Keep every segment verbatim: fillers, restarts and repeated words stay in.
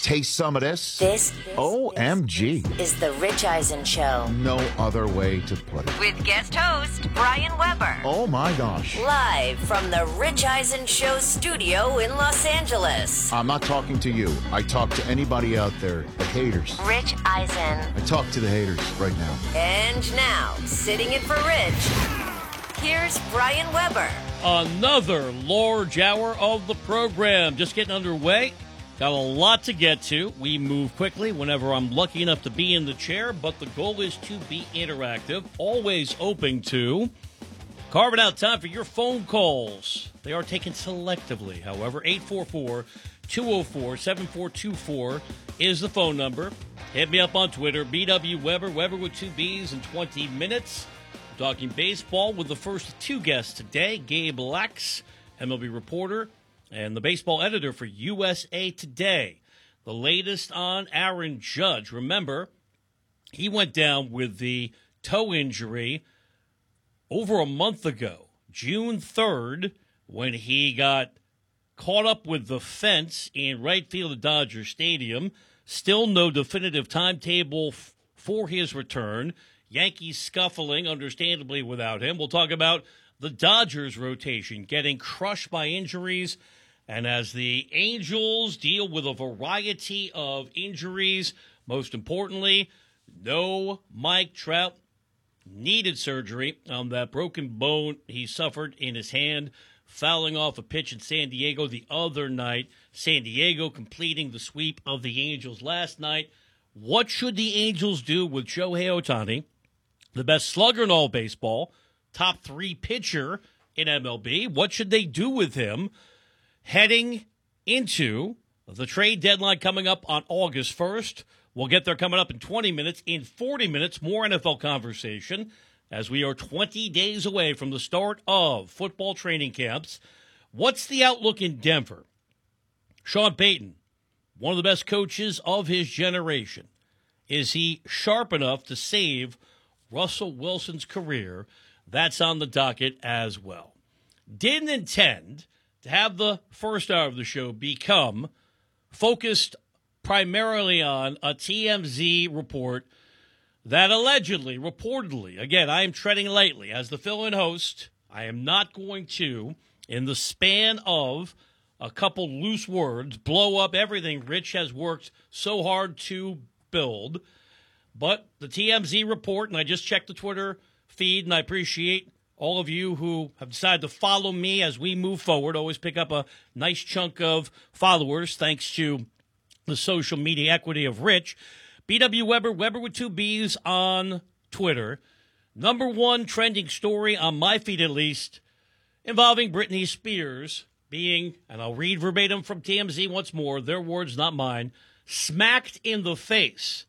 taste some of this? This, O M G. is the Rich Eisen Show. No other way to put it. With guest host, Brian Weber. Oh, my gosh. Live from the Rich Eisen Show studio in Los Angeles. I'm not talking to you. I talk to anybody out there, the haters. Rich Eisen. I talk to the haters right now. And now, sitting in for Rich, here's Brian Weber. Another large hour of the program. Just getting underway. Got a lot to get to. We move quickly whenever I'm lucky enough to be in the chair, but the goal is to be interactive. Always open to carving out time for your phone calls. They are taken selectively, however. eight four four, two oh four, seven four two four is the phone number. Hit me up on Twitter, B W Weber, Weber with two B's in twenty minutes. Talking baseball with the first two guests today, Gabe Lax, M L B reporter, and the baseball editor for U S A Today. The latest on Aaron Judge. Remember, he went down with the toe injury over a month ago, June third, when he got caught up with the fence in right field of Dodger Stadium. Still no definitive timetable f- for his return. Yankees scuffling, understandably, without him. We'll talk about the Dodgers rotation getting crushed by injuries. And as the Angels deal with a variety of injuries, most importantly, no Mike Trout needed surgery on that broken bone he suffered in his hand, fouling off a pitch in San Diego the other night. San Diego completing the sweep of the Angels last night. What should the Angels do with Shohei Ohtani, the best slugger in all baseball, top three pitcher in M L B? What should they do with him heading into the trade deadline coming up on August first? We'll get there coming up in twenty minutes. In forty minutes, more N F L conversation as we are twenty days away from the start of football training camps. What's the outlook in Denver? Sean Payton, one of the best coaches of his generation. Is he sharp enough to save Russell Wilson's career? That's on the docket as well. Didn't intend to have the first hour of the show become focused primarily on a T M Z report that allegedly, reportedly, again, I am treading lightly as the fill-in host. I am not going to, in the span of a couple loose words, blow up everything Rich has worked so hard to build. But the T M Z report, and I just checked the Twitter feed, and I appreciate all of you who have decided to follow me as we move forward. Always pick up a nice chunk of followers thanks to the social media equity of Rich. B W Weber, Weber with two B's on Twitter. Number one trending story on my feed at least, involving Britney Spears being, and I'll read verbatim from T M Z once more, their words, not mine, smacked in the face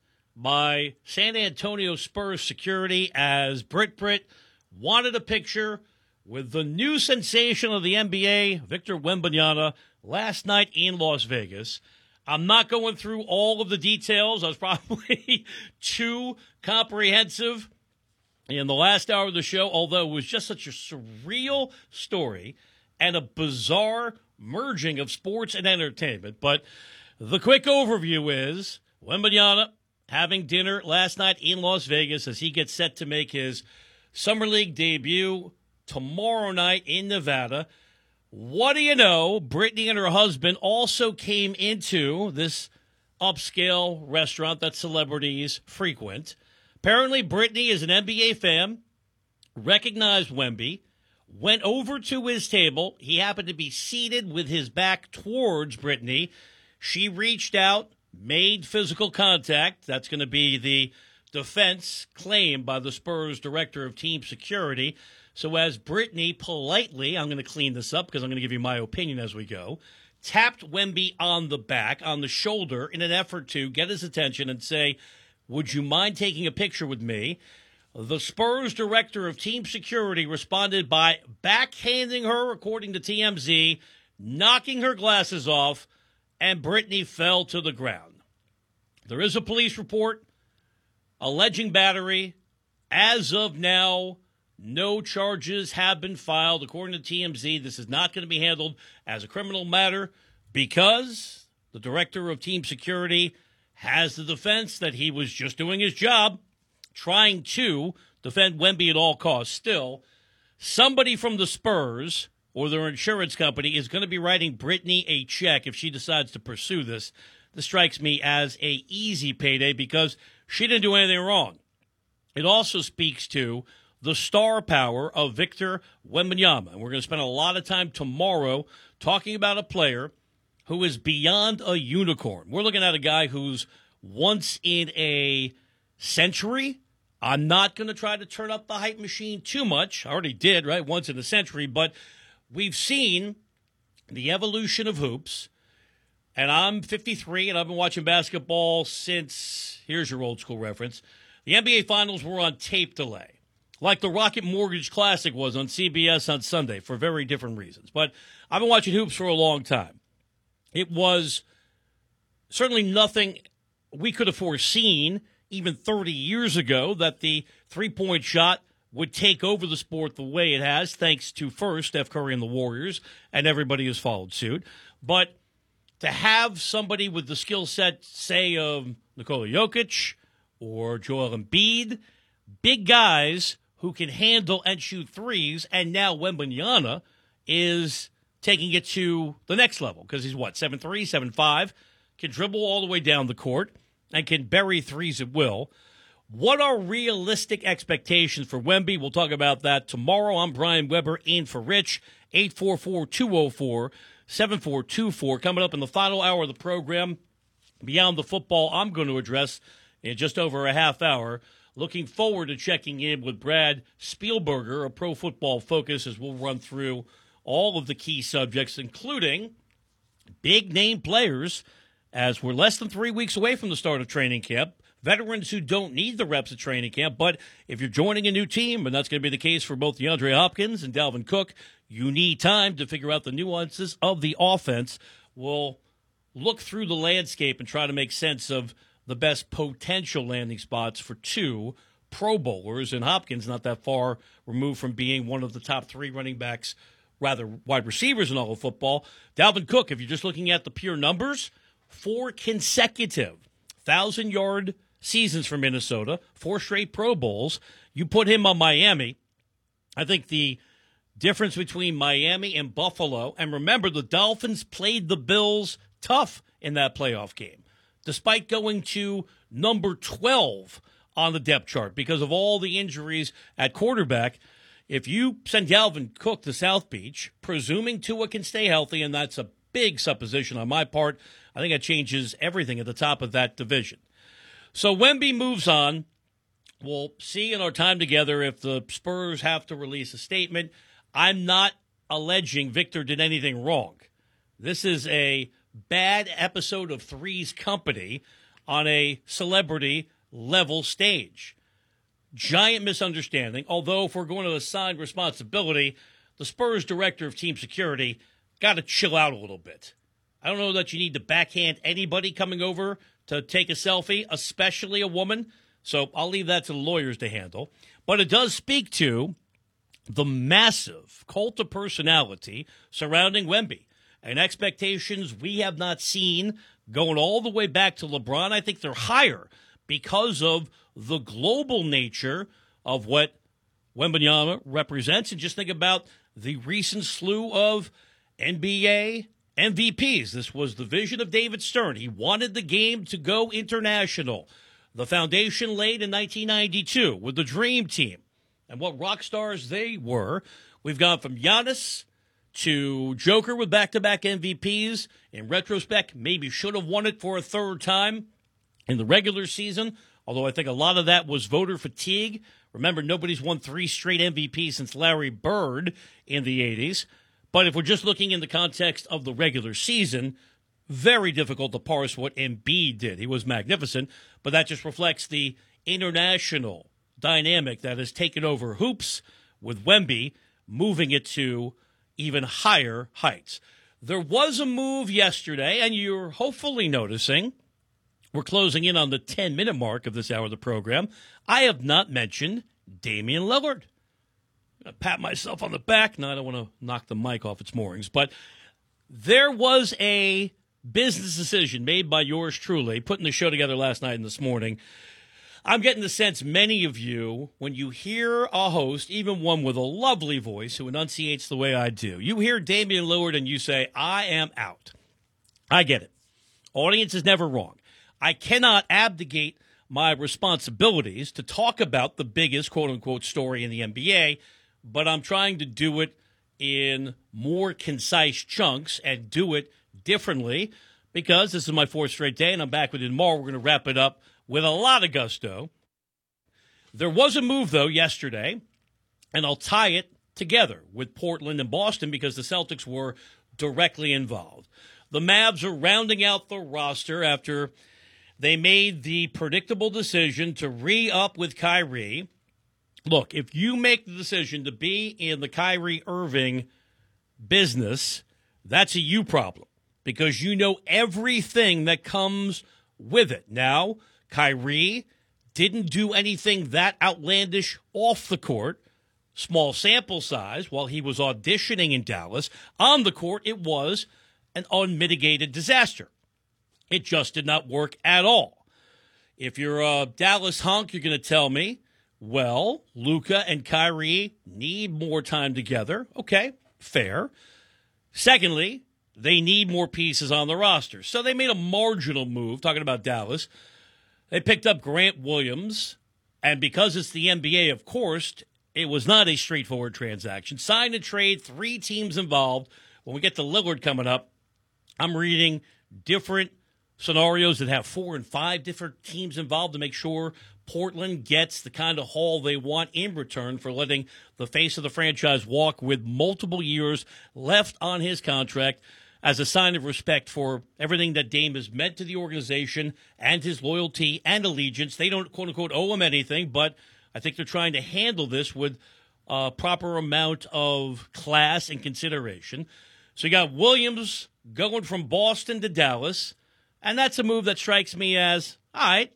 by San Antonio Spurs security as Brit Brit wanted a picture with the new sensation of the N B A, Victor Wembanyama, last night in Las Vegas. I'm not going through all of the details. I was probably too comprehensive in the last hour of the show, although it was just such a surreal story and a bizarre merging of sports and entertainment. But the quick overview is Wembanyama having dinner last night in Las Vegas as he gets set to make his Summer League debut tomorrow night in Nevada. What do you know? Britney and her husband also came into this upscale restaurant that celebrities frequent. Apparently, Britney is an N B A fan, recognized Wemby, went over to his table. He happened to be seated with his back towards Britney. She reached out, made physical contact. That's going to be the defense claim by the Spurs director of team security. So as Britney politely, I'm going to clean this up because I'm going to give you my opinion as we go, tapped Wemby on the back, on the shoulder, in an effort to get his attention and say, would you mind taking a picture with me? The Spurs director of team security responded by backhanding her, according to T M Z, knocking her glasses off, and Britney fell to the ground. There is a police report alleging battery. As of now, no charges have been filed. According to T M Z, this is not going to be handled as a criminal matter because The director of team security has the defense that he was just doing his job, trying to defend Wemby at all costs. Still, somebody from the Spurs or their insurance company is going to be writing Brittany a check if she decides to pursue this. This strikes me as a easy payday because she didn't do anything wrong. It also speaks to the star power of Victor Wembanyama. And we're going to spend a lot of time tomorrow talking about a player who is beyond a unicorn. We're looking at a guy who's once in a century. I'm not going to try to turn up the hype machine too much. I already did, right? Once in a century. But we've seen the evolution of hoops. And I'm fifty-three, and I've been watching basketball since, here's your old school reference, the N B A Finals were on tape delay, like the Rocket Mortgage Classic was on C B S on Sunday for very different reasons. But I've been watching hoops for a long time. It was certainly nothing we could have foreseen even thirty years ago that the three-point shot would take over the sport the way it has, thanks to first Steph Curry and the Warriors, and everybody has followed suit. But to have somebody with the skill set, say, of Nikola Jokic or Joel Embiid, big guys who can handle and shoot threes, and now Wembanyama is taking it to the next level because he's, what, seven three, seven five, can dribble all the way down the court, and can bury threes at will. What are realistic expectations for Wemby? We'll talk about that tomorrow. I'm Brian Weber, in for Rich, eight four four, two oh four, seven four two four. Coming up in the final hour of the program, Beyond the Football, I'm going to address in just over a half hour. Looking forward to checking in with Brad Spielberger of Pro Football Focus as we'll run through all of the key subjects, including big-name players, as we're less than three weeks away from the start of training camp. Veterans who don't need the reps at training camp, but if you're joining a new team, and that's going to be the case for both DeAndre Hopkins and Dalvin Cook, you need time to figure out the nuances of the offense. We'll look through the landscape and try to make sense of the best potential landing spots for two Pro Bowlers, and Hopkins not that far removed from being one of the top three running backs, rather wide receivers in all of football. Dalvin Cook, if you're just looking at the pure numbers, four consecutive thousand-yard seasons for Minnesota, four straight Pro Bowls. You put him on Miami. I think the difference between Miami and Buffalo, and remember, the Dolphins played the Bills tough in that playoff game, despite going to number twelve on the depth chart because of all the injuries at quarterback. If you send Dalvin Cook to South Beach, presuming Tua can stay healthy, and that's a big supposition on my part, I think that changes everything at the top of that division. So Wemby moves on. We'll see in our time together if the Spurs have to release a statement. I'm not alleging Victor did anything wrong. This is a bad episode of Three's Company on a celebrity-level stage. Giant misunderstanding, although if we're going to assign responsibility, the Spurs director of team security got to chill out a little bit. I don't know that you need to backhand anybody coming over to take a selfie, especially a woman. So I'll leave that to the lawyers to handle. But it does speak to the massive cult of personality surrounding Wemby and expectations we have not seen going all the way back to LeBron. I think they're higher because of the global nature of what Wembanyama represents. And just think about the recent slew of N B A M V Ps. This was the vision of David Stern. He wanted the game to go international. The foundation laid in nineteen ninety-two with the Dream Team. And what rock stars they were. We've gone from Giannis to Joker with back-to-back M V Ps. In retrospect, maybe should have won it for a third time in the regular season, although I think a lot of that was voter fatigue. Remember, nobody's won three straight M V Ps since Larry Bird in the eighties. But if we're just looking in the context of the regular season, very difficult to parse what Embiid did. He was magnificent, but that just reflects the international dynamic that has taken over hoops with Wemby moving it to even higher heights. There was a move yesterday, and you're hopefully noticing, we're closing in on the ten-minute mark of this hour of the program. I have not mentioned Damian Lillard. I pat myself on the back. No, I don't want to knock the mic off its moorings. But there was a business decision made by yours truly, putting the show together last night and this morning. I'm getting the sense many of you, when you hear a host, even one with a lovely voice who enunciates the way I do, you hear Damian Lillard and you say, I am out. I get it. Audience is never wrong. I cannot abdicate my responsibilities to talk about the biggest quote-unquote story in the N B A, but I'm trying to do it in more concise chunks and do it differently because this is my fourth straight day, and I'm back with you tomorrow. We're going to wrap it up with a lot of gusto. There was a move, though, yesterday, and I'll tie it together with Portland and Boston because the Celtics were directly involved. The Mavs are rounding out the roster after they made the predictable decision to re-up with Kyrie. Look, if you make the decision to be in the Kyrie Irving business, that's a you problem because you know everything that comes with it. Now, Kyrie didn't do anything that outlandish off the court, small sample size, while he was auditioning in Dallas. On the court, it was an unmitigated disaster. It just did not work at all. If you're a Dallas hunk, you're going to tell me, well, Luka and Kyrie need more time together. Okay, fair. Secondly, they need more pieces on the roster. So they made a marginal move, talking about Dallas. They picked up Grant Williams, and because it's the N B A, of course, it was not a straightforward transaction. Sign and trade, three teams involved. When we get to Lillard coming up, I'm reading different scenarios that have four and five different teams involved to make sure Portland gets the kind of haul they want in return for letting the face of the franchise walk with multiple years left on his contract as a sign of respect for everything that Dame has meant to the organization and his loyalty and allegiance. They don't, quote-unquote, owe him anything, but I think they're trying to handle this with a proper amount of class and consideration. So you got Williams going from Boston to Dallas, and that's a move that strikes me as, all right,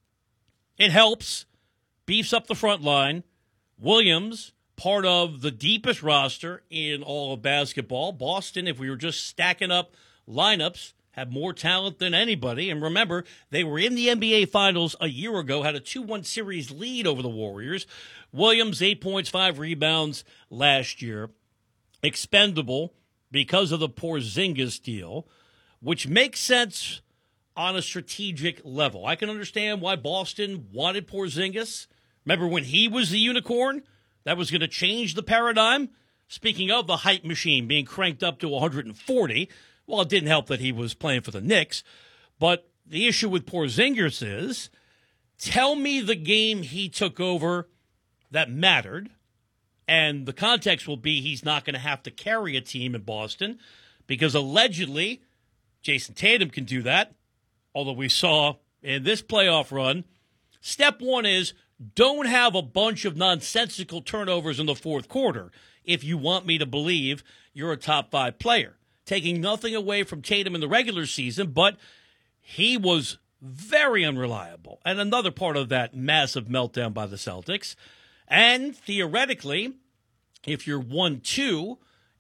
it helps, beefs up the front line. Williams, part of the deepest roster in all of basketball. Boston, if we were just stacking up lineups, have more talent than anybody. And remember, they were in the N B A Finals a year ago, had a two one series lead over the Warriors. Williams, eight points, five rebounds last year. Expendable because of the Porzingis deal, which makes sense on a strategic level. I can understand why Boston wanted Porzingis. Remember when he was the unicorn? That was going to change the paradigm. Speaking of the hype machine being cranked up to one hundred forty, well, it didn't help that he was playing for the Knicks. But the issue with Porzingis is, tell me the game he took over that mattered. And the context will be he's not going to have to carry a team in Boston because allegedly Jason Tatum can do that. Although we saw in this playoff run, step one is don't have a bunch of nonsensical turnovers in the fourth quarter if you want me to believe you're a top five player. Taking nothing away from Tatum in the regular season, but he was very unreliable. And another part of that massive meltdown by the Celtics. And theoretically, if your one two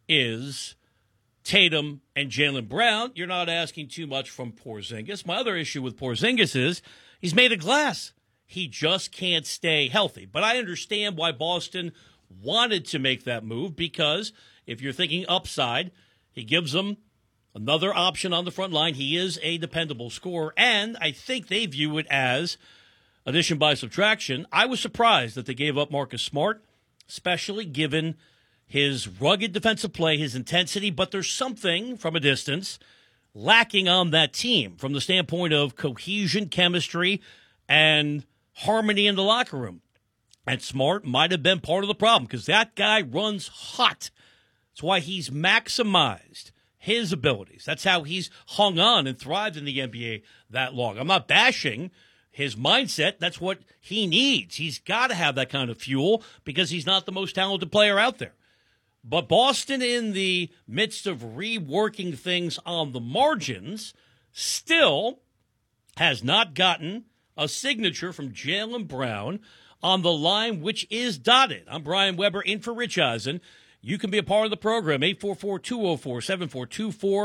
is Tatum and Jaylen Brown, you're not asking too much from Porzingis. My other issue with Porzingis is he's made of glass. He just can't stay healthy. But I understand why Boston wanted to make that move because if you're thinking upside, he gives them another option on the front line. He is a dependable scorer, and I think they view it as addition by subtraction. I was surprised that they gave up Marcus Smart, especially given his rugged defensive play, his intensity, but there's something from a distance lacking on that team from the standpoint of cohesion, chemistry, and harmony in the locker room. And Smart might have been part of the problem because that guy runs hot. That's why he's maximized his abilities. That's how he's hung on and thrived in the N B A that long. I'm not bashing his mindset. That's what he needs. He's got to have that kind of fuel because he's not the most talented player out there. But Boston, in the midst of reworking things on the margins, still has not gotten a signature from Jaylen Brown on the line, which is dotted. I'm Brian Weber in for Rich Eisen. You can be a part of the program, eight four four, two oh four, seven four two four.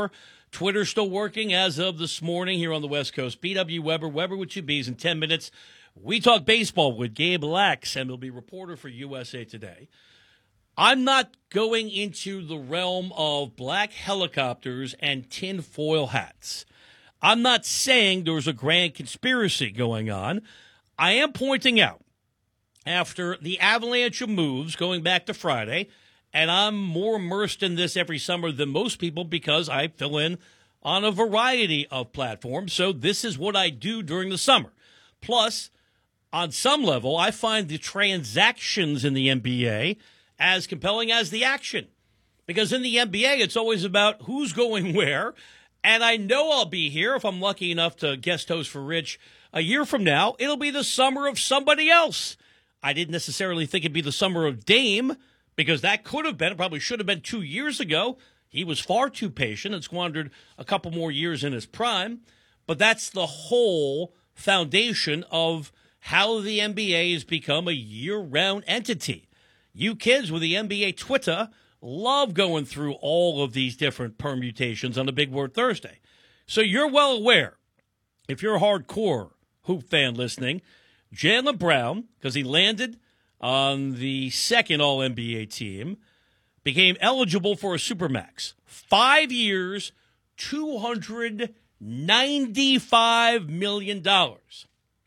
Twitter still working as of this morning here on the West Coast. B W Weber, Weber with two B's in ten minutes. We talk baseball with Gabe Lax, and he'll be reporter for U S A Today. I'm not going into the realm of black helicopters and tinfoil hats. I'm not saying there's a grand conspiracy going on. I am pointing out, after the avalanche of moves going back to Friday, and I'm more immersed in this every summer than most people because I fill in on a variety of platforms. So this is what I do during the summer. Plus, on some level, I find the transactions in the N B A as compelling as the action. Because in the N B A, it's always about who's going where. And I know I'll be here if I'm lucky enough to guest host for Rich a year from now. It'll be the summer of somebody else. I didn't necessarily think it'd be the summer of Dame, because that could have been, it probably should have been two years ago. He was far too patient and squandered a couple more years in his prime. But that's the whole foundation of how the N B A has become a year-round entity. You kids with the N B A Twitter love going through all of these different permutations on a Big Word Thursday. So you're well aware, if you're a hardcore hoop fan listening, Jaylen Brown, because he landed on the second All N B A team, became eligible for a Supermax. Five years, two hundred ninety-five million dollars.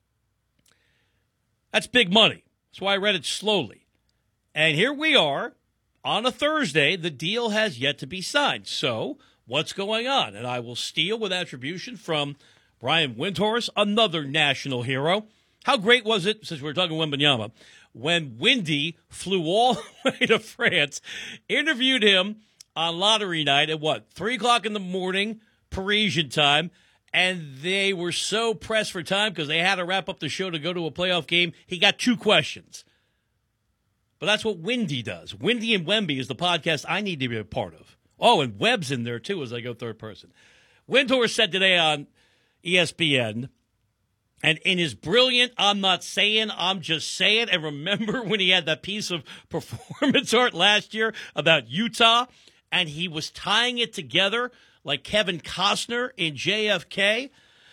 That's big money. That's why I read it slowly. And here we are on a Thursday. The deal has yet to be signed. So what's going on? And I will steal with attribution from Brian Windhorst, another national hero. How great was it, since we we're talking Wembanyama, when Windy flew all the way to France, interviewed him on lottery night at what, three o'clock in the morning, Parisian time, and they were so pressed for time because they had to wrap up the show to go to a playoff game. He got two questions. But that's what Windy does. Windy and Wemby is the podcast I need to be a part of. Oh, and Webb's in there, too, as I go third person. Windhorst said today on E S P N, and in his brilliant, I'm not saying, I'm just saying, and remember when he had that piece of performance art last year about Utah, and he was tying it together like Kevin Costner in J F K?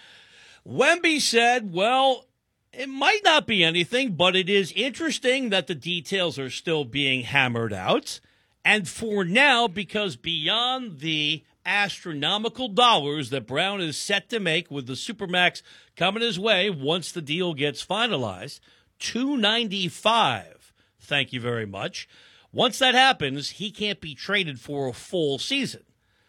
Wemby said, well, it might not be anything, but it is interesting that the details are still being hammered out. And for now, because beyond the astronomical dollars that Brown is set to make with the Supermax coming his way once the deal gets finalized, two ninety-five. Thank you very much. Once that happens, he can't be traded for a full season.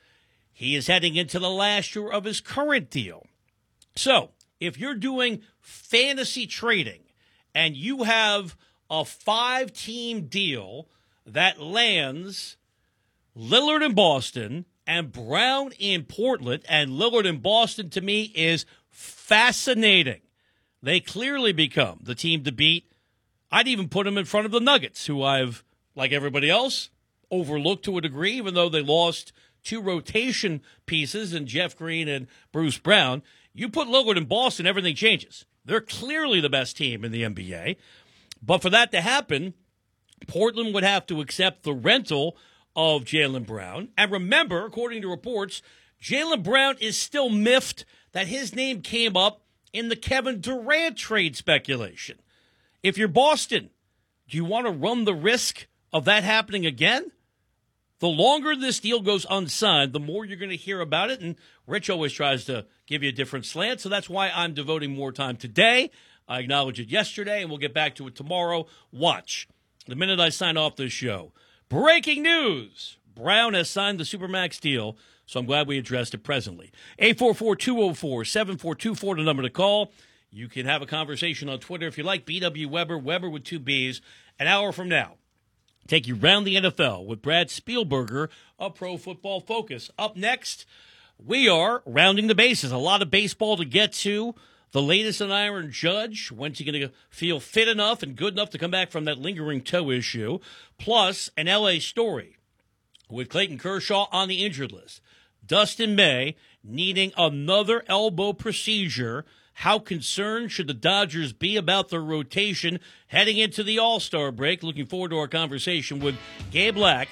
He is heading into the last year of his current deal. So, if you're doing fantasy trading and you have a five-team deal that lands Lillard in Boston and Brown in Portland, and Lillard in Boston to me is fascinating. They clearly become the team to beat. I'd even put them in front of the Nuggets, who I've, like everybody else, overlooked to a degree, even though they lost two rotation pieces in Jeff Green and Bruce Brown. You put Lillard in Boston, everything changes. They're clearly the best team in the N B A. But for that to happen, Portland would have to accept the rental of Jaylen Brown. And remember, according to reports, Jaylen Brown is still miffed that his name came up in the Kevin Durant trade speculation. If you're Boston, do you want to run the risk of that happening again? The longer this deal goes unsigned, the more you're going to hear about it. And Rich always tries to give you a different slant, so that's why I'm devoting more time today. I acknowledged it yesterday, and we'll get back to it tomorrow. Watch. The minute I sign off this show, breaking news. Brown has signed the Supermax deal, so I'm glad we addressed it presently. eight four four, two oh four, seven four two four, the number to call. You can have a conversation on Twitter if you like. B W Weber, Weber with two B's. An hour from now, take you round the N F L with Brad Spielberger of Pro Football Focus. Up next, we are rounding the bases. A lot of baseball to get to. The latest on Aaron Judge. When's he going to feel fit enough and good enough to come back from that lingering toe issue? Plus, an L A story with Clayton Kershaw on the injured list. Dustin May needing another elbow procedure. How concerned should the Dodgers be about their rotation heading into the All-Star break? Looking forward to our conversation with Gabe Lax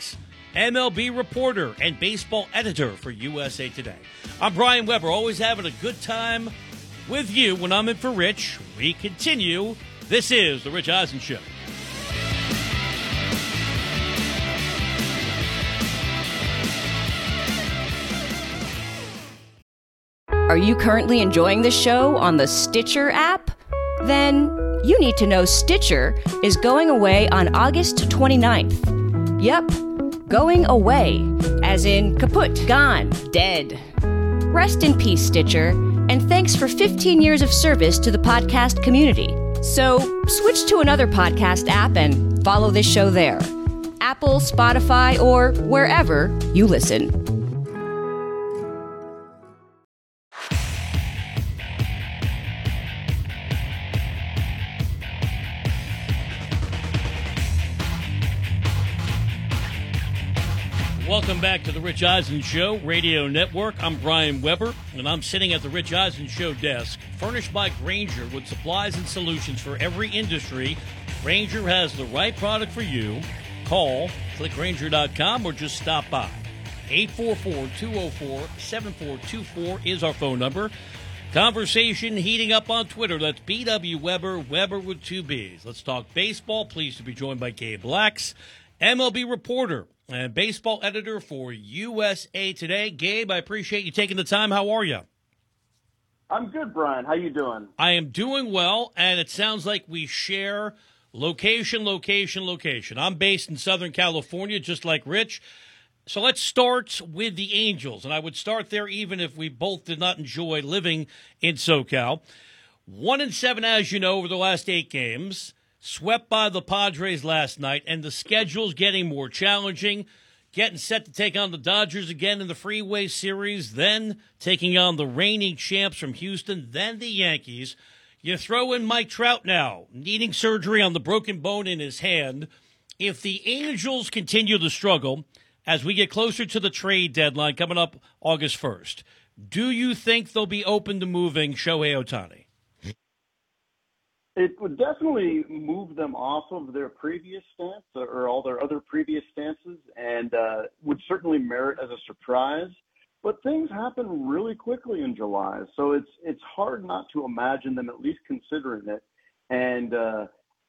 M L B reporter and baseball editor for U S A Today. I'm Brian Weber, always having a good time with you when I'm in for Rich. We continue. This is The Rich Eisen Show. Are you currently enjoying the show on the Stitcher app? Then you need to know Stitcher is going away on August twenty-ninth. Yep, going away, as in kaput, gone, dead. Rest in peace, Stitcher, and thanks for fifteen years of service to the podcast community. So switch to another podcast app and follow this show there. Apple, Spotify, or wherever you listen. Welcome back to the Rich Eisen Show Radio Network. I'm Brian Weber, and I'm sitting at the Rich Eisen Show desk, furnished by Grainger with supplies and solutions for every industry. Grainger has the right product for you. Call, click Grainger dot com, or just stop by. eight four four, two oh four, seven four two four is our phone number. Conversation heating up on Twitter. That's B W Weber, Weber with two B's. Let's talk baseball. Pleased to be joined by Gabe Lax, M L B reporter and baseball editor for U S A Today. Gabe, I appreciate you taking the time. How are you? I'm good, Brian. How you doing? I am doing well, and it sounds like we share location, location, location. I'm based in Southern California, just like Rich. So let's start with the Angels, and I would start there even if we both did not enjoy living in SoCal. One and seven, as you know, over the last eight games. Swept by the Padres last night, and the schedule's getting more challenging. Getting set to take on the Dodgers again in the Freeway Series, then taking on the reigning champs from Houston, then the Yankees. You throw in Mike Trout now, needing surgery on the broken bone in his hand. If the Angels continue to struggle as we get closer to the trade deadline coming up August first, do you think they'll be open to moving Shohei Ohtani? It would definitely move them off of their previous stance or all their other previous stances, and uh, would certainly merit as a surprise. But things happen really quickly in July, so it's it's hard not to imagine them at least considering it. And uh,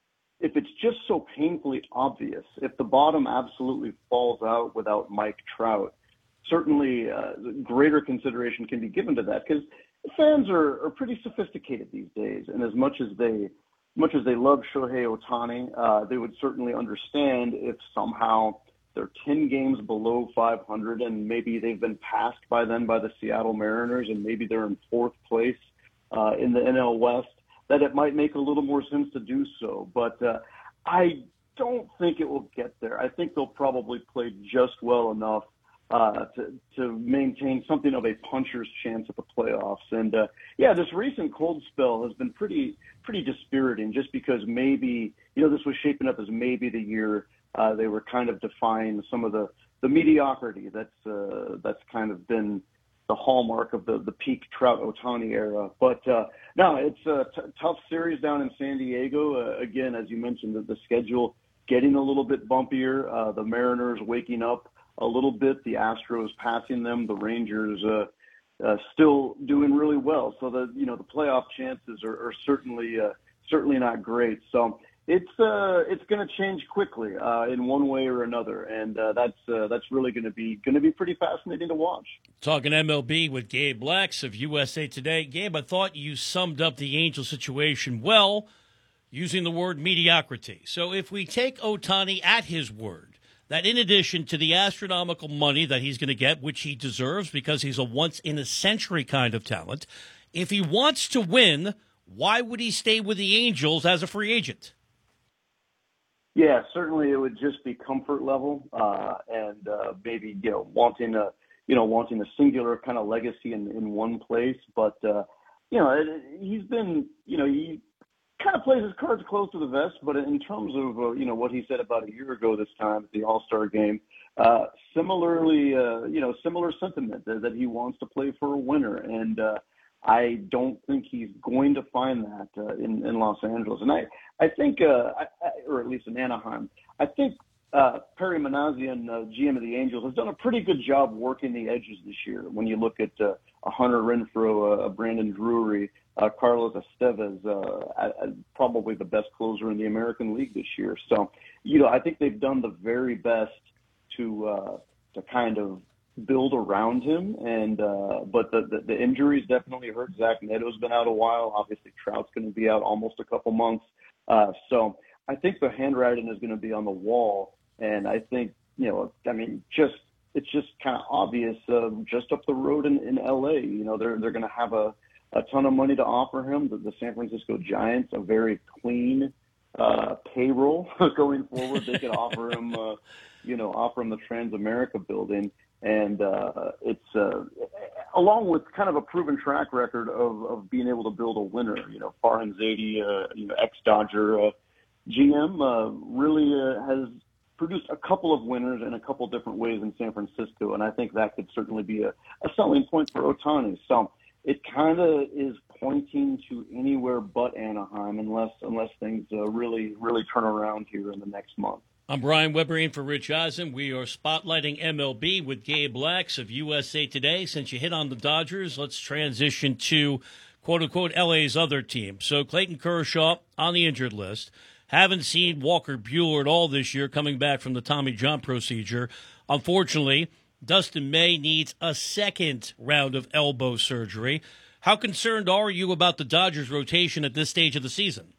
if it's just so painfully obvious, if the bottom absolutely falls out without Mike Trout, certainly uh, greater consideration can be given to that, because fans are, are pretty sophisticated these days, and as much as they much as they love Shohei Ohtani, uh, they would certainly understand if somehow they're ten games below five hundred, and maybe they've been passed by then by the Seattle Mariners, and maybe they're in fourth place uh, in the N L West, that it might make a little more sense to do so. But uh, I don't think it will get there. I think they'll probably play just well enough Uh, to, to maintain something of a puncher's chance at the playoffs. And, uh, yeah, this recent cold spell has been pretty pretty dispiriting, just because maybe, you know, this was shaping up as maybe the year uh, they were kind of defying some of the, the mediocrity that's uh, that's kind of been the hallmark of the, the peak Trout-Ohtani era. But, uh, no, it's a t- tough series down in San Diego. Uh, again, as you mentioned, the, the schedule getting a little bit bumpier, uh, the Mariners waking up a little bit, the Astros passing them, the Rangers uh, uh, still doing really well. So the you know the playoff chances are, are certainly uh, certainly not great. So it's uh, it's going to change quickly uh, in one way or another, and uh, that's uh, that's really going to be going to be pretty fascinating to watch. Talking M L B with Gabe Lax of U S A Today. Gabe, I thought you summed up the Angel situation well, using the word mediocrity. So if we take Ohtani at his word, that in addition to the astronomical money that he's going to get, which he deserves because he's a once-in-a-century kind of talent, if he wants to win, why would he stay with the Angels as a free agent? Yeah, certainly it would just be comfort level uh, and uh, maybe, you know, wanting a, you know, wanting a singular kind of legacy in, in one place. But, uh, you know, it, he's been, you know, he kind of plays his cards close to the vest, but in terms of, uh, you know, what he said about a year ago this time at the All-Star game, uh, similarly, uh, you know, similar sentiment that, that he wants to play for a winner. And uh, I don't think he's going to find that uh, in, in Los Angeles. And I, I think, uh, I, I, or at least in Anaheim, I think uh, Perry Manassian, uh, G M of the Angels, has done a pretty good job working the edges this year. When you look at uh, a Hunter Renfroe, a Brandon Drury, uh, Carlos Estevez, uh, probably the best closer in the American League this year. So, you know, I think they've done the very best to uh, to kind of build around him. And uh, but the, the the injuries definitely hurt. Zach Neto's been out a while. Obviously, Trout's going to be out almost a couple months. Uh, so I think the handwriting is going to be on the wall. And I think, you know, I mean, just it's just kind of obvious. Uh, just up the road in, in L A, you know, they're they're going to have a, a ton of money to offer him. The, the San Francisco Giants, a very clean uh, payroll going forward. They could offer him, uh, you know, offer him the Transamerica building, and uh, it's uh, along with kind of a proven track record of, of being able to build a winner. You know, Farhan Zaidi, uh, you know, ex-Dodger uh, G M, uh, really uh, has produced a couple of winners in a couple different ways in San Francisco, and I think that could certainly be a, a selling point for Ohtani. So it kind of is pointing to anywhere but Anaheim, unless unless things uh, really really turn around here in the next month. I'm Brian Weber in for Rich Eisen. We are spotlighting M L B with Gabe Lax of U S A Today. Since you hit on the Dodgers, let's transition to quote-unquote L A's other team. So Clayton Kershaw on the injured list. Haven't seen Walker Buehler at all this year coming back from the Tommy John procedure. Unfortunately, Dustin May needs a second round of elbow surgery. How concerned are you about the Dodgers' rotation at this stage of the season?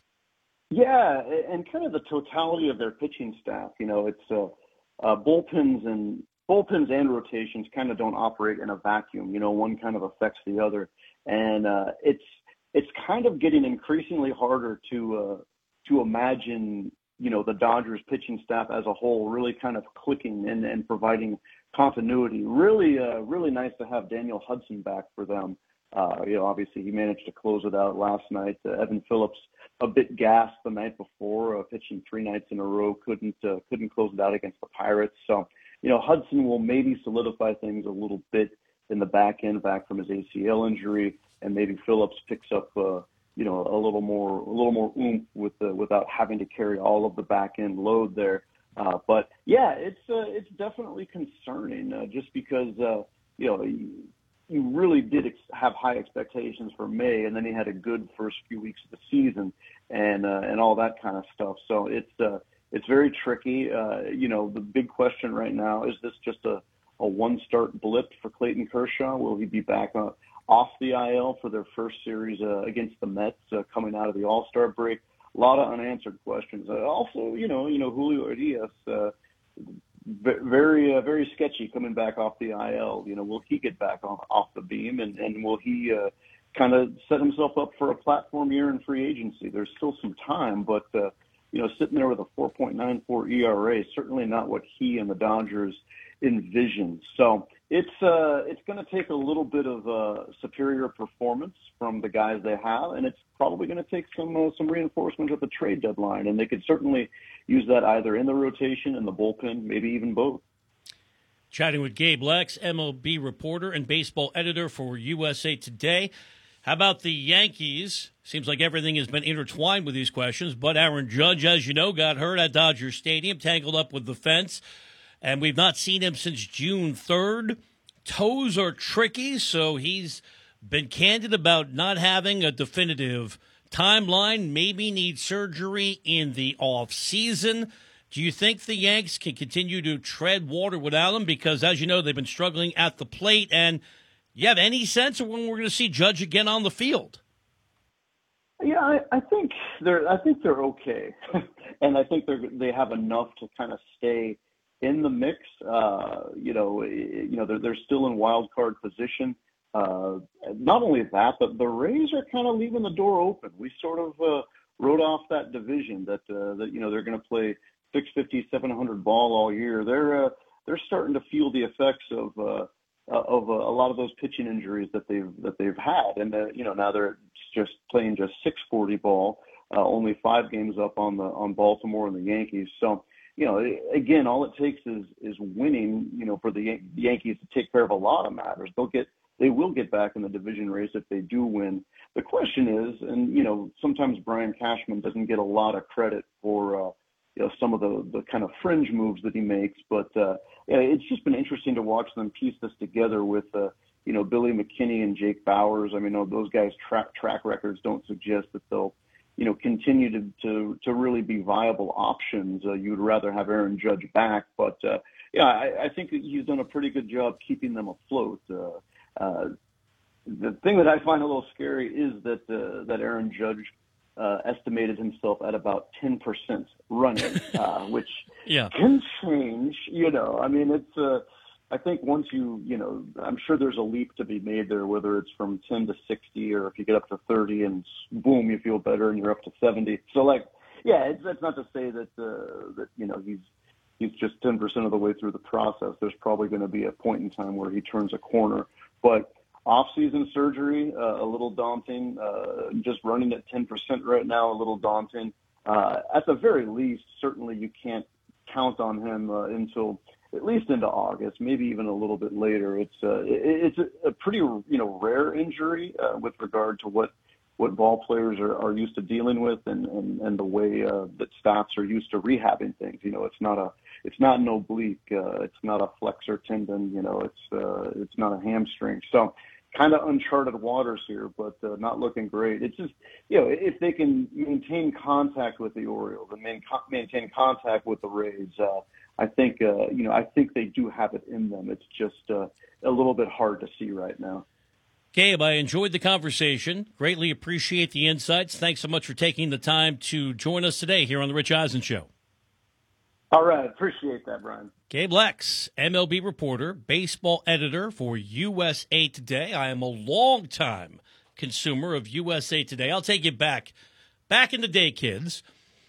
Yeah, and kind of the totality of their pitching staff. You know, it's uh, uh, bullpens and bullpens and rotations kind of don't operate in a vacuum. You know, one kind of affects the other, and uh, it's it's kind of getting increasingly harder to uh, to imagine, you know, the Dodgers pitching staff as a whole really kind of clicking and, and providing continuity. Really, uh, really nice to have Daniel Hudson back for them. Uh, you know, obviously he managed to close it out last night. Uh, Evan Phillips a bit gassed the night before, uh, pitching three nights in a row, couldn't uh, couldn't close it out against the Pirates. So, you know, Hudson will maybe solidify things a little bit in the back end, back from his A C L injury, and maybe Phillips picks up, uh, you know, a little more a little more oomph with the, without having to carry all of the back end load there. Uh, but yeah, it's uh, it's definitely concerning, uh, just because uh, you know. You really did ex- have high expectations for May, and then he had a good first few weeks of the season, and uh, and all that kind of stuff. So it's uh, it's very tricky. Uh, you know, the big question right now is: this just a, a one-start blip for Clayton Kershaw? Will he be back uh, off the I L for their first series uh, against the Mets uh, coming out of the All-Star break? A lot of unanswered questions. Uh, also, you know, you know, Julio Urias. Uh, Very, uh, very sketchy coming back off the I L. You know, will he get back off, off the beam, and, and will he uh, kind of set himself up for a platform year in free agency? There's still some time, but uh, you know, sitting there with a four point nine four E R A, certainly not what he and the Dodgers envisioned. So it's uh, it's going to take a little bit of uh, superior performance from the guys they have, and it's probably going to take some uh, some reinforcement at the trade deadline, and they could certainly use that either in the rotation, in the bullpen, maybe even both. Chatting with Gabe Lax, M L B reporter and baseball editor for U S A Today. How about the Yankees? Seems like everything has been intertwined with these questions, but Aaron Judge, as you know, got hurt at Dodger Stadium, tangled up with the fence, and we've not seen him since June third. Toes are tricky, so he's been candid about not having a definitive timeline, maybe need surgery in the off season. Do you think the Yanks can continue to tread water without him? Because, as you know, they've been struggling at the plate. And you have any sense of when we're going to see Judge again on the field? Yeah, I, I think they're. I think they're okay, and I think they they have enough to kind of stay in the mix. Uh, you know, you know, they're they're still in wild card position. Uh, not only that, but the Rays are kind of leaving the door open. We sort of uh, wrote off that division that uh, that you know they're going to play six fifty, seven hundred ball all year. They're uh, they're starting to feel the effects of uh, of uh, a lot of those pitching injuries that they've that they've had, and uh, you know now they're just playing just six forty ball, uh, only five games up on the on Baltimore and the Yankees. So you know again, all it takes is is winning. You know for the Yan- Yankees to take care of a lot of matters. They'll get. They will get back in the division race if they do win. The question is, and, you know, sometimes Brian Cashman doesn't get a lot of credit for uh, you know, some of the, the kind of fringe moves that he makes. But uh, yeah, it's just been interesting to watch them piece this together with, uh, you know, Billy McKinney and Jake Bowers. I mean, those guys' track track records don't suggest that they'll, you know, continue to to, to really be viable options. Uh, you would rather have Aaron Judge back, but uh, yeah, I, I think that he's done a pretty good job keeping them afloat. Uh, uh, the thing that I find a little scary is that uh, that Aaron Judge uh, estimated himself at about ten percent running, uh, which yeah. can change. You know, I mean, it's. Uh, I think once you, you know, I'm sure there's a leap to be made there, whether it's from ten to sixty or if you get up to thirty and boom, you feel better and you're up to seventy. So, like, yeah, it's, that's not to say that, uh, that you know, he's he's just ten percent of the way through the process. There's probably going to be a point in time where he turns a corner. But off-season surgery, uh, a little daunting. Uh, just running at ten percent right now, a little daunting. Uh, at the very least, certainly you can't count on him uh, until – at least into August, maybe even a little bit later. It's uh, it, it's a, a pretty you know rare injury uh, with regard to what what ball players are, are used to dealing with, and, and, and the way uh, that staffs are used to rehabbing things. You know, it's not a it's not an oblique, uh, it's not a flexor tendon. You know, it's uh, it's not a hamstring. So kind of uncharted waters here, but uh, not looking great. It's just you know if they can maintain contact with the Orioles and main, maintain contact with the Rays. Uh, I think, uh, you know, I think they do have it in them. It's just uh, a little bit hard to see right now. Gabe, I enjoyed the conversation. Greatly appreciate the insights. Thanks so much for taking the time to join us today here on The Rich Eisen Show. All right. Appreciate that, Brian. Gabe Lex, M L B reporter, baseball editor for U S A Today. I am a longtime consumer of U S A Today. I'll take you back. Back in the day, kids.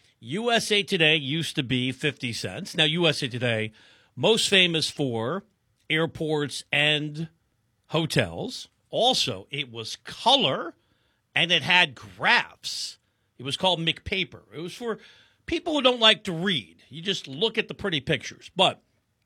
U S A Today used to be fifty cents. Now, U S A Today, most famous for airports and hotels. Also, it was color, and it had graphs. It was called McPaper. It was for people who don't like to read. You just look at the pretty pictures. But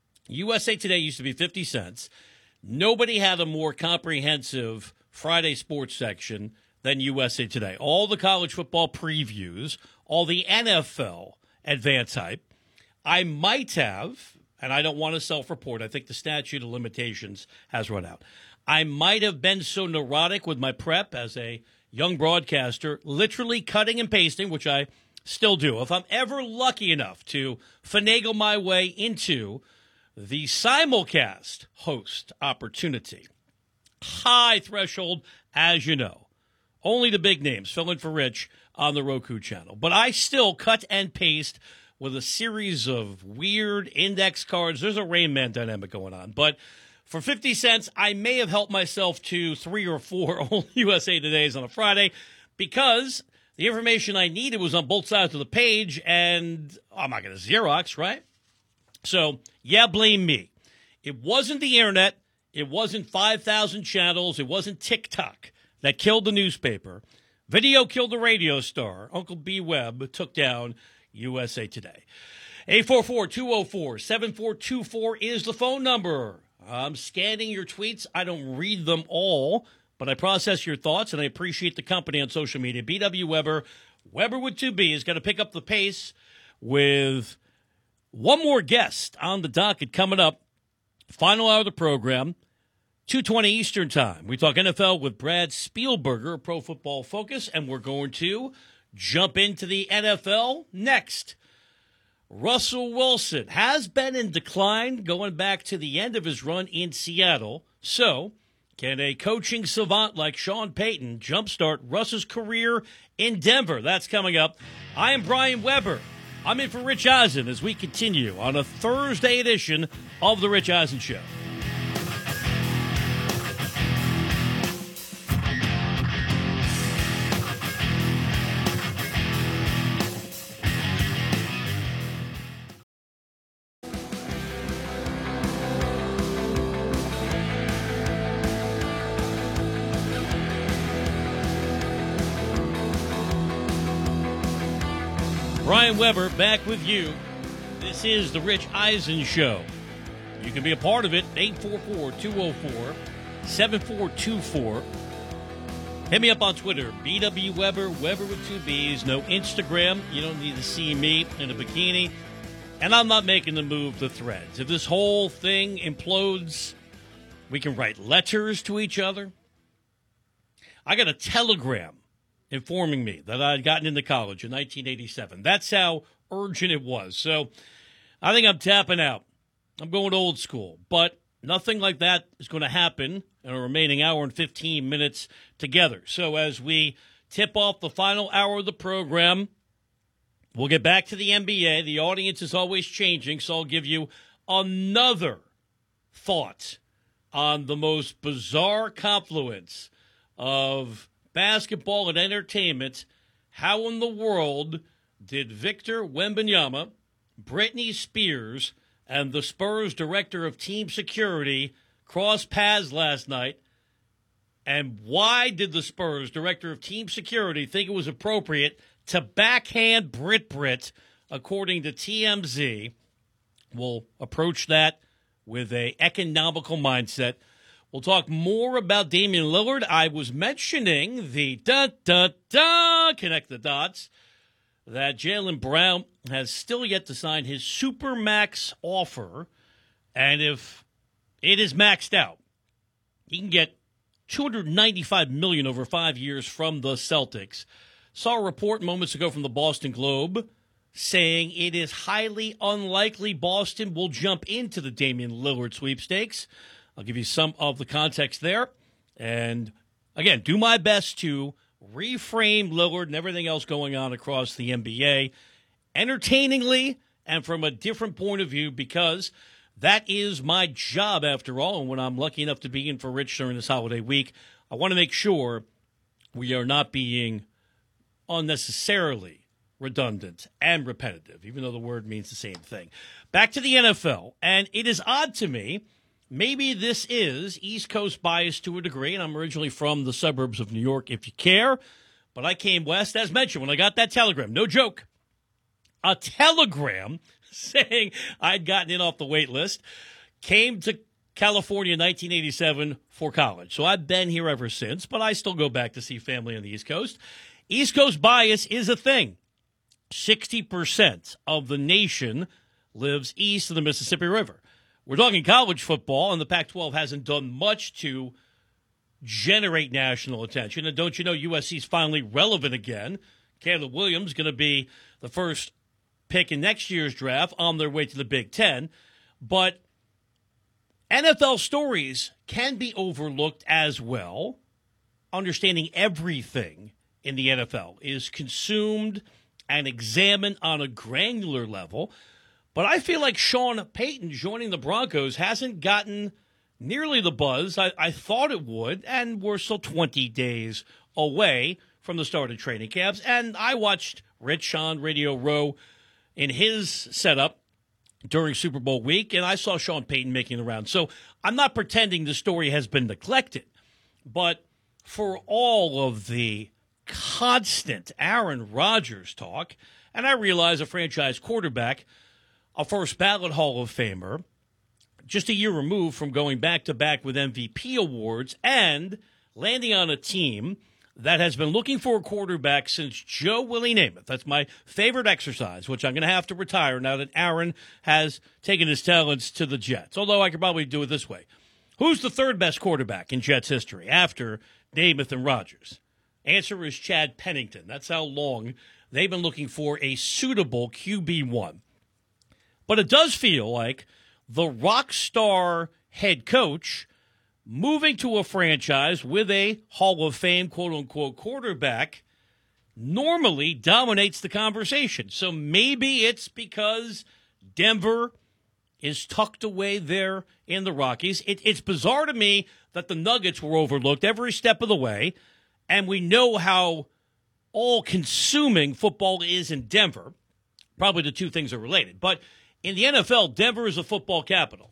U S A Today used to be fifty cents. Nobody had a more comprehensive Friday sports section than U S A Today. All the college football previews, all the N F L advance hype. I might have, and I don't want to self-report, I think the statute of limitations has run out. I might have been so neurotic with my prep as a young broadcaster, literally cutting and pasting, which I still do. If I'm ever lucky enough to finagle my way into the simulcast host opportunity, high threshold, as you know. Only the big names fill in for Rich on the Roku channel. But I still cut and paste with a series of weird index cards. There's a Rain Man dynamic going on. But for fifty cents, I may have helped myself to three or four U S A Todays on a Friday because the information I needed was on both sides of the page, and I'm not going to Xerox, right? So, yeah, blame me. It wasn't the internet. It wasn't five thousand channels. It wasn't TikTok that killed the newspaper. Video killed the radio star. Uncle B. Webb took down U S A Today. eight four four, two oh four, seven four two four is the phone number. I'm scanning your tweets. I don't read them all, but I process your thoughts, and I appreciate the company on social media. B W. Weber, Weber with two B, is going to pick up the pace with one more guest on the docket coming up. Final hour of the program. two twenty Eastern Time. We talk N F L with Brad Spielberger, Pro Football Focus, and we're going to jump into the N F L next. Russell Wilson has been in decline going back to the end of his run in Seattle. So, can a coaching savant like Sean Payton jumpstart Russ's career in Denver? That's coming up. I am Brian Weber. I'm in for Rich Eisen as we continue on a Thursday edition of The Rich Eisen Show. Brian Weber back with you. This is the Rich Eisen Show. You can be a part of it, eight four four, two oh four, seven four two four. Hit me up on Twitter, B W Weber, Weber with two B's. No Instagram. You don't need to see me in a bikini. And I'm not making the move to Threads. If this whole thing implodes, we can write letters to each other. I got a telegram informing me that I'd gotten into college in nineteen eighty-seven. That's how urgent it was. So I think I'm tapping out. I'm going old school. But nothing like that is going to happen in a remaining hour and fifteen minutes together. So as we tip off the final hour of the program, we'll get back to the N B A. The audience is always changing, so I'll give you another thought on the most bizarre confluence of basketball and entertainment. How in the world did Victor Wembanyama, Britney Spears, and the Spurs director of team security cross paths last night? And why did the Spurs director of team security think it was appropriate to backhand Brit Brit, according to T M Z? We'll approach that with a economical mindset. We'll talk more about Damian Lillard. I was mentioning the da-da-da, connect the dots, that Jaylen Brown has still yet to sign his Supermax offer. And if it is maxed out, he can get two hundred ninety-five million dollars over five years from the Celtics. Saw a report moments ago from the Boston Globe saying it is highly unlikely Boston will jump into the Damian Lillard sweepstakes. I'll give you some of the context there. And, again, do my best to reframe Lillard and everything else going on across the N B A entertainingly and from a different point of view, because that is my job, after all. And when I'm lucky enough to be in for Rich during this holiday week, I want to make sure we are not being unnecessarily redundant and repetitive, even though the word means the same thing. Back to the N F L, and it is odd to me. Maybe this is East Coast bias to a degree, and I'm originally from the suburbs of New York, if you care. But I came west, as mentioned, when I got that telegram. No joke. A telegram saying I'd gotten in off the wait list. Came to California in nineteen eighty-seven for college. So I've been here ever since, but I still go back to see family on the East Coast. East Coast bias is a thing. sixty percent of the nation lives east of the Mississippi River. We're talking college football, and the Pac twelve hasn't done much to generate national attention. And don't you know, U S C's finally relevant again. Caleb Williams going to be the first pick in next year's draft on their way to the Big Ten. But N F L stories can be overlooked as well. Understanding everything in the N F L is consumed and examined on a granular level. But I feel like Sean Payton joining the Broncos hasn't gotten nearly the buzz I, I thought it would, and we're still twenty days away from the start of training camps. And I watched Rich on Radio Row in his setup during Super Bowl week, and I saw Sean Payton making the round. So I'm not pretending the story has been neglected, but for all of the constant Aaron Rodgers talk, and I realize a franchise quarterback, a first ballot Hall of Famer, just a year removed from going back-to-back with M V P awards and landing on a team that has been looking for a quarterback since Joe Willie Namath. That's my favorite exercise, which I'm going to have to retire now that Aaron has taken his talents to the Jets, although I could probably do it this way. Who's the third best quarterback in Jets history after Namath and Rodgers? Answer is Chad Pennington. That's how long they've been looking for a suitable Q B one. But it does feel like the rock star head coach moving to a franchise with a Hall of Fame, quote-unquote, quarterback normally dominates the conversation. So maybe it's because Denver is tucked away there in the Rockies. It, it's bizarre to me that the Nuggets were overlooked every step of the way, and we know how all-consuming football is in Denver. Probably the two things are related. But in the N F L, Denver is a football capital.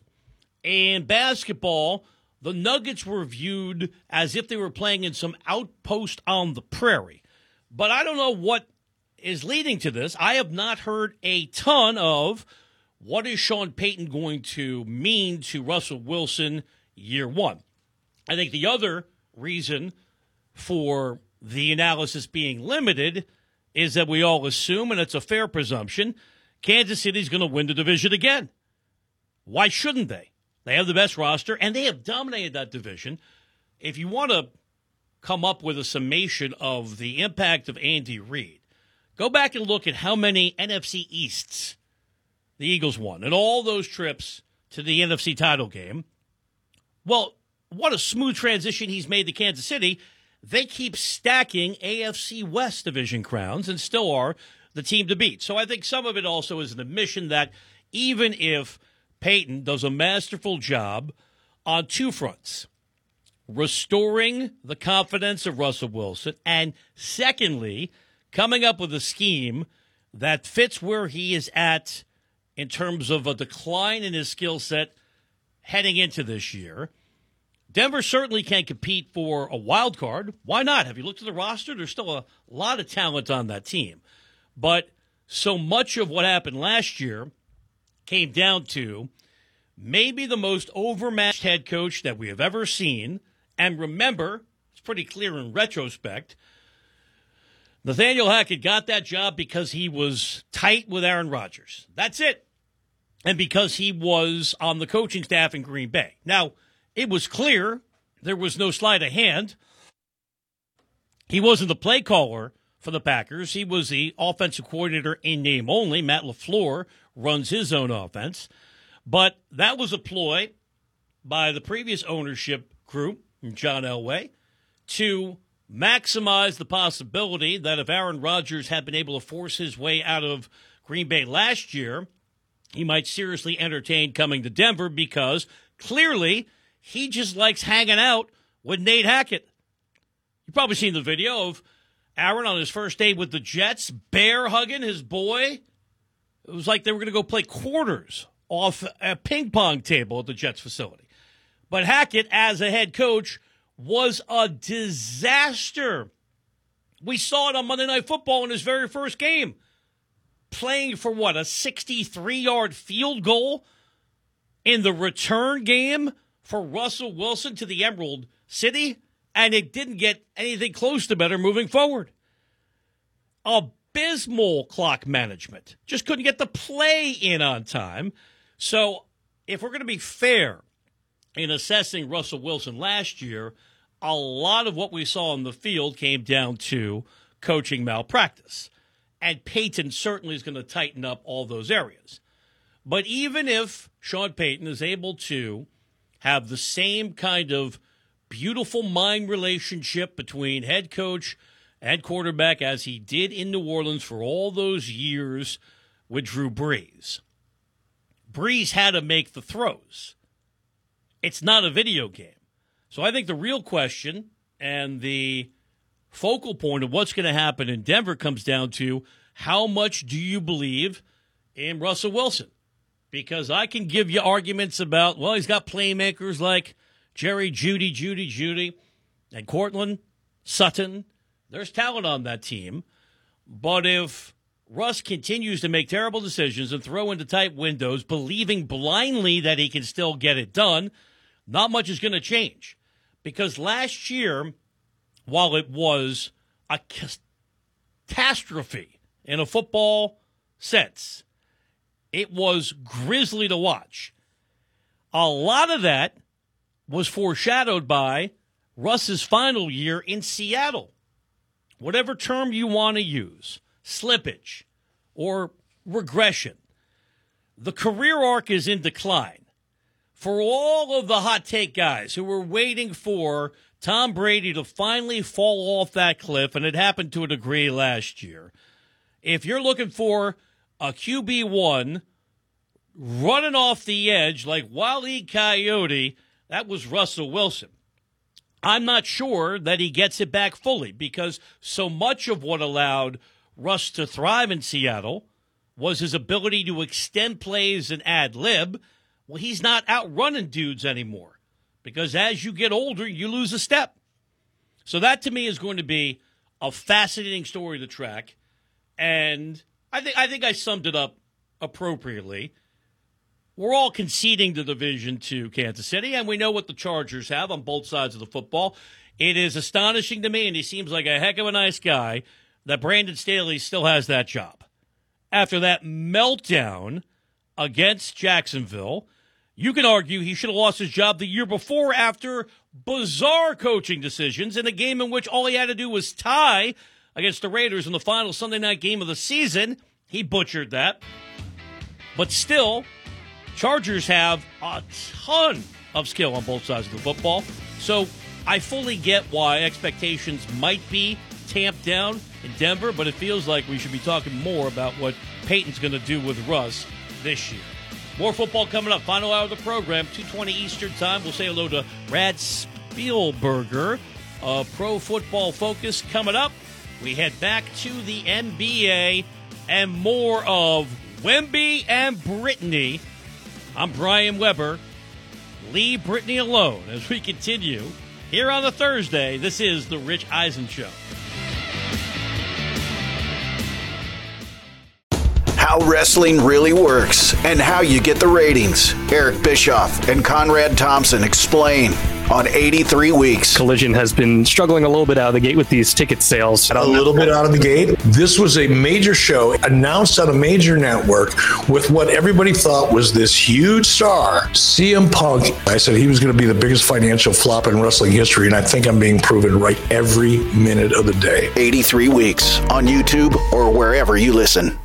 In basketball, the Nuggets were viewed as if they were playing in some outpost on the prairie. But I don't know what is leading to this. I have not heard a ton of what is Sean Payton going to mean to Russell Wilson year one. I think the other reason for the analysis being limited is that we all assume, and it's a fair presumption, Kansas City's going to win the division again. Why shouldn't they? They have the best roster, and they have dominated that division. If you want to come up with a summation of the impact of Andy Reid, go back and look at how many N F C Easts the Eagles won and all those trips to the N F C title game. Well, what a smooth transition he's made to Kansas City. They keep stacking A F C West division crowns and still are the team to beat. So I think some of it also is an admission that even if Payton does a masterful job on two fronts, restoring the confidence of Russell Wilson, and secondly, coming up with a scheme that fits where he is at in terms of a decline in his skill set heading into this year, Denver certainly can compete for a wild card. Why not? Have you looked at the roster? There's still a lot of talent on that team. But so much of what happened last year came down to maybe the most overmatched head coach that we have ever seen. And remember, it's pretty clear in retrospect, Nathaniel Hackett got that job because he was tight with Aaron Rodgers. That's it. And because he was on the coaching staff in Green Bay. Now, it was clear there was no sleight of hand. He wasn't the play caller for the Packers. He was the offensive coordinator in name only. Matt LaFleur runs his own offense. But that was a ploy by the previous ownership group, John Elway, to maximize the possibility that if Aaron Rodgers had been able to force his way out of Green Bay last year, he might seriously entertain coming to Denver because clearly he just likes hanging out with Nate Hackett. You've probably seen the video of Aaron on his first day with the Jets, bear hugging his boy. It was like they were going to go play quarters off a ping pong table at the Jets facility. But Hackett, as a head coach, was a disaster. We saw it on Monday Night Football in his very first game. Playing for what, a sixty-three-yard field goal in the return game for Russell Wilson to the Emerald City, and it didn't get anything close to better moving forward. Abysmal clock management. Just couldn't get the play in on time. So if we're going to be fair in assessing Russell Wilson last year, a lot of what we saw on the field came down to coaching malpractice. And Payton certainly is going to tighten up all those areas. But even if Sean Payton is able to have the same kind of beautiful mind relationship between head coach and quarterback as he did in New Orleans for all those years with Drew Brees, Brees had to make the throws. It's not a video game. So I think the real question and the focal point of what's going to happen in Denver comes down to how much do you believe in Russell Wilson? Because I can give you arguments about, well, he's got playmakers like Jerry Jeudy, Jeudy, Jeudy, and Cortland Sutton. There's talent on that team. But if Russ continues to make terrible decisions and throw into tight windows, believing blindly that he can still get it done, not much is going to change. Because last year, while it was a catastrophe in a football sense, it was grisly to watch. A lot of that was foreshadowed by Russ's final year in Seattle. Whatever term you want to use, slippage or regression, the career arc is in decline. For all of the hot take guys who were waiting for Tom Brady to finally fall off that cliff, and it happened to a degree last year, if you're looking for a Q B one running off the edge like Wile E. Coyote, that was Russell Wilson. I'm not sure that he gets it back fully because so much of what allowed Russ to thrive in Seattle was his ability to extend plays and ad lib. Well, he's not outrunning dudes anymore because as you get older, you lose a step. So that to me is going to be a fascinating story to track. And I think I think I summed it up appropriately. we're all conceding the division to Kansas City, and we know what the Chargers have on both sides of the football. It is astonishing to me, and he seems like a heck of a nice guy, that Brandon Staley still has that job. After that meltdown against Jacksonville, you can argue he should have lost his job the year before after bizarre coaching decisions in a game in which all he had to do was tie against the Raiders in the final Sunday night game of the season. He butchered that. But still, Chargers have a ton of skill on both sides of the football. So I fully get why expectations might be tamped down in Denver, but it feels like we should be talking more about what Peyton's going to do with Russ this year. More football coming up. Final hour of the program, two twenty Eastern Time. We'll say hello to Brad Spielberger of Pro Football Focus coming up. We head back to the N B A and more of Wemby and Brittany. I'm Brian Weber. Leave Brittany alone as we continue here on the Thursday. This is The Rich Eisen Show. How wrestling really works and how you get the ratings. Eric Bischoff and Conrad Thompson explain on eighty-three weeks. Collision has been struggling a little bit out of the gate with these ticket sales. A little bit out of the gate. This was a major show announced on a major network with what everybody thought was this huge star, C M Punk. I said he was going to be the biggest financial flop in wrestling history, and I think I'm being proven right every minute of the day. eighty-three weeks on YouTube or wherever you listen.